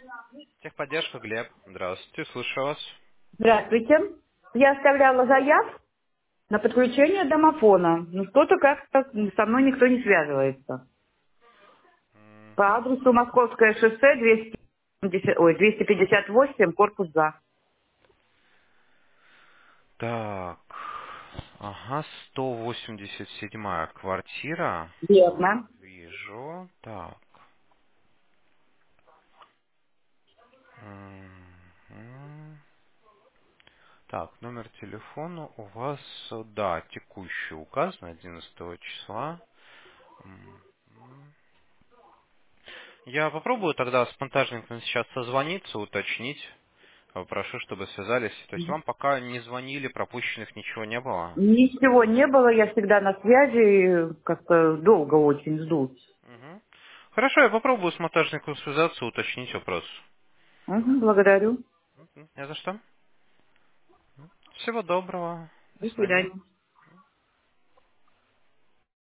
Техподдержка, Глеб. Здравствуйте, слушаю вас. Здравствуйте. Я оставляла заявку на подключение домофона. Но что-то как-то со мной никто не связывается. По адресу Московское шоссе 258, корпус За. Так, ага, 187-я квартира. Верно. Вижу. Так. Мгм. Так, номер телефона у вас, да, текущий указан 11 числа. Мгм. Я попробую тогда с монтажником сейчас созвониться, уточнить. Попрошу, чтобы связались. То есть вам пока не звонили, пропущенных ничего не было? Ничего не было, я всегда на связи, как-то долго очень жду. Мгм. Хорошо, я попробую с монтажником связаться, уточнить вопрос. Мгм, благодарю. Не за что. Всего доброго. До До свидания. свидания.